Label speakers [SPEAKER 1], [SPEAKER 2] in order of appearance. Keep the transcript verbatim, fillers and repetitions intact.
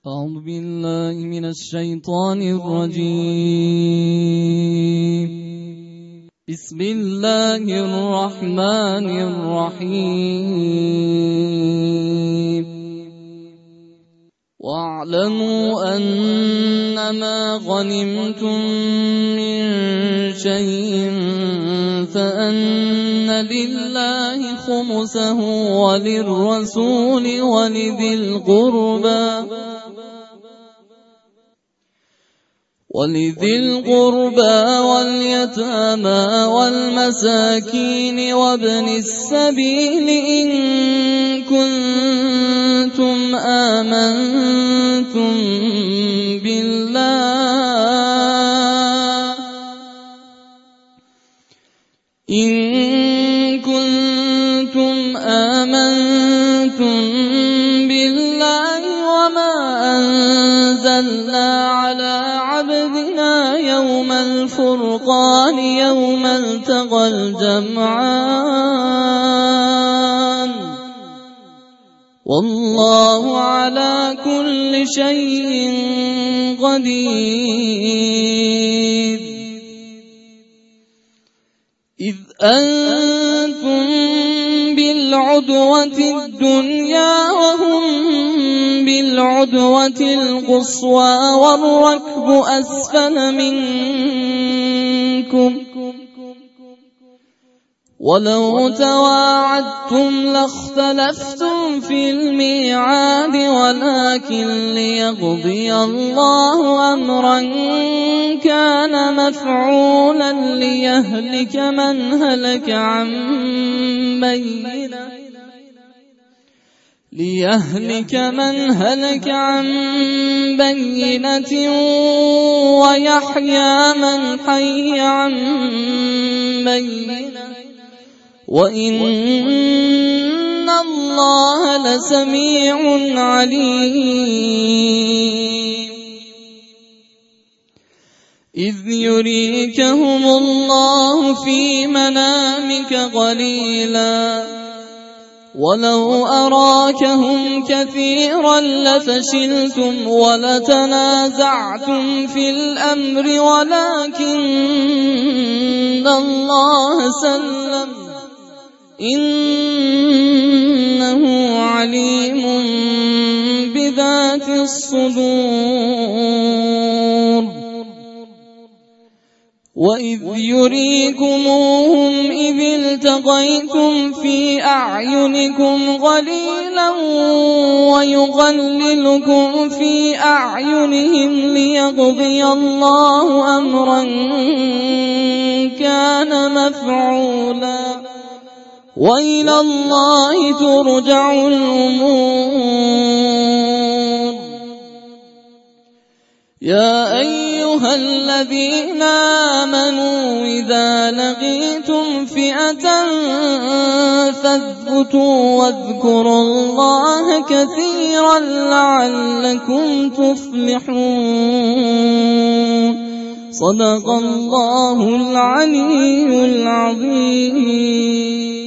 [SPEAKER 1] أعوذ بالله من الشيطان الرجيم. بسم الله الرحمن الرحيم. واعلموا أنما غنمتم من شيء فأن لله خمسه وللرسول ولذي القربى ولذي القربى واليتامى والمساكين وابن السبيل إن كنتم آمنتم بالله إن كنتم آمنتم بالله وما أنزلنا على عبدنا يوم الفرقان يوم التقى الجمعان والله على كل شيء قدير. إذ أنتم بالعدوة الدنيا وهم بالعدوة القصوى والركب أسفل منكم ولو تواعدتم لاختلفتم في الميعاد ولكن ليقضي الله أمرا كان مفعولا ليهلك من هلك عن بينة ليهلك من هلك عن بينة ويحيى من حي عن بينة وإن الله لسميع عليم. إذ يريكهم الله في منامك قليلا ولو أراكهم كثيرا لفشلتم ولتنازعتم في الأمر ولكن الله سلم إنه عليم بذات الصدور. وإذ يريكموهم إذ التقيتم في أعينكم قليلا ويقللكم في أعينهم ليقضي الله أمرا كان مفعولا وإلى الله ترجع الأمور. يا أيها الذين آمنوا إذا لقيتم فئة فاثبتوا واذكروا الله كثيرا لعلكم تفلحون. صدق الله العلي العظيم.